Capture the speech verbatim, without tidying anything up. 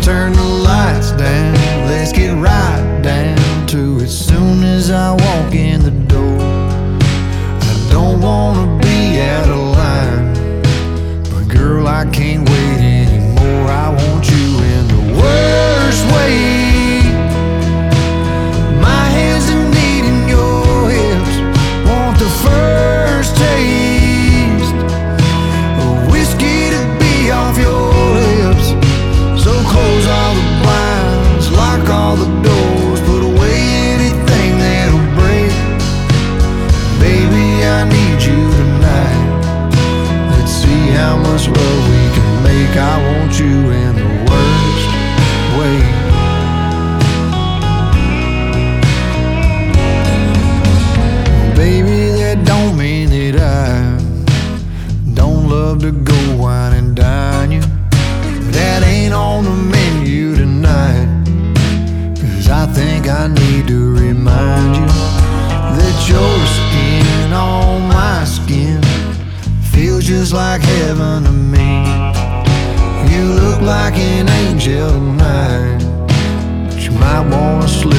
turn the lights down, let's get right down to it. Soon as I walk in the door, I don't wanna be out of line, but girl, I can't wait anymore. I want you in the worst way. My hands are kneading your hips, want the first taste of whiskey to be off your lips. So close all the blinds, lock all the doors, put away anything that'll break. Baby, I need you tonight. Let's see how much love we can make. I want you in the worst way. Baby, that don't mean that I don't love to go wine and dine you. That ain't on the menu tonight, 'cause I think I need to remind you that your skin on my skin feels just like heaven to me. You look like an angel tonight, but you might wanna sleep